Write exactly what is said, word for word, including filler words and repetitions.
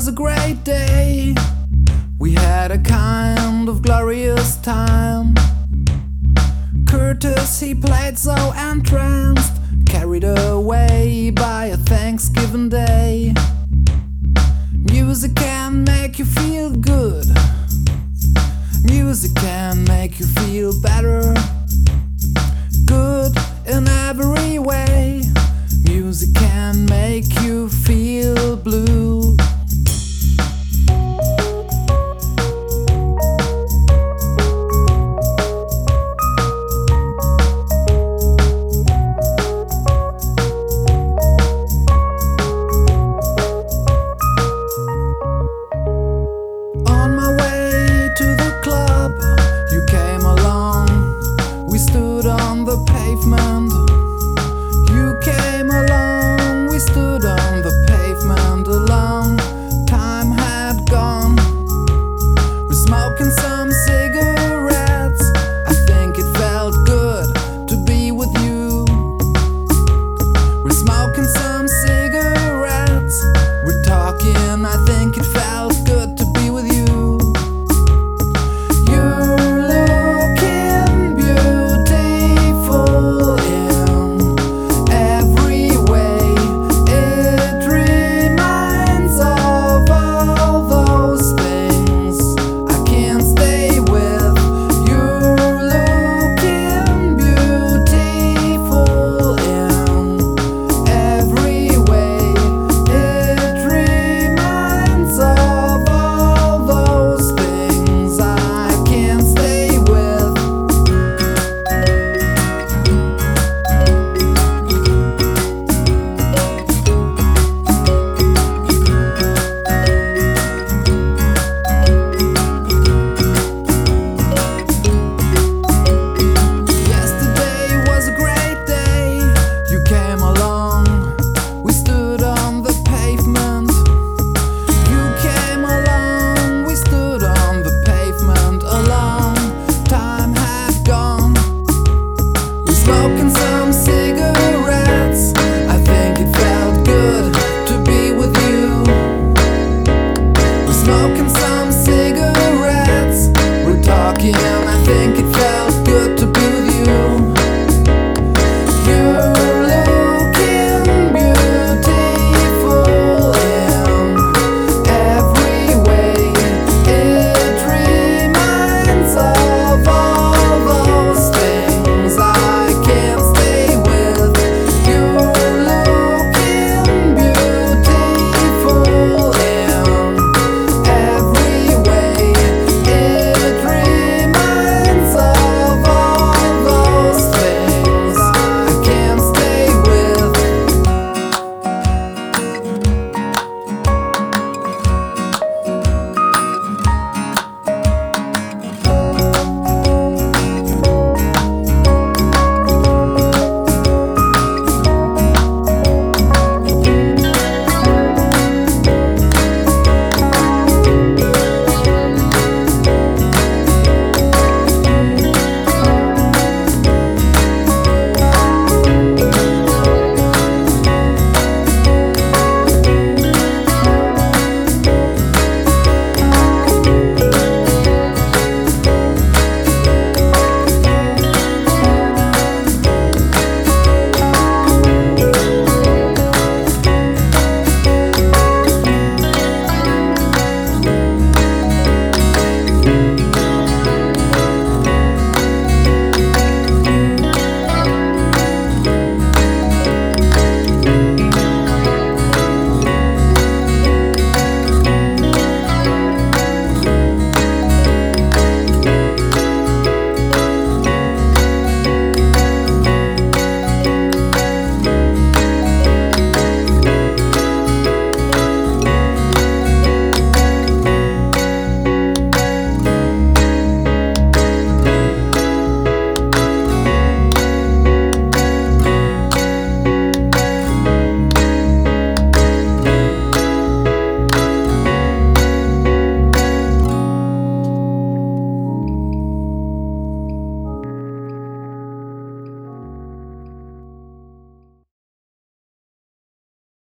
was a great day. We had a kind of glorious time. Curtis, he played so entranced, carried away by a Thanksgiving day. Music can make you feel good. Music can make you feel better. Good in every way. Music can make you feel blue. On my way to the club, you came along. We stood on the pavement. You came along, we stood on the pavement. A long time had gone. We're smoking some cigarettes. I think it felt good to be with you. We're smoking some cigarettes. We're talking, I think it felt good to be with you. You're looking beautiful in every way. It reminds of all those things I can't stay with. You're looking beautiful in every way. It reminds of all those things I can't stay with. Yesterday was a great day. You came along. We stood on the pavement. You came along. We stood on the pavement. A long time had gone. We're smoking some cigarettes. I think it felt good to be with you. We're smoking some cigarettes.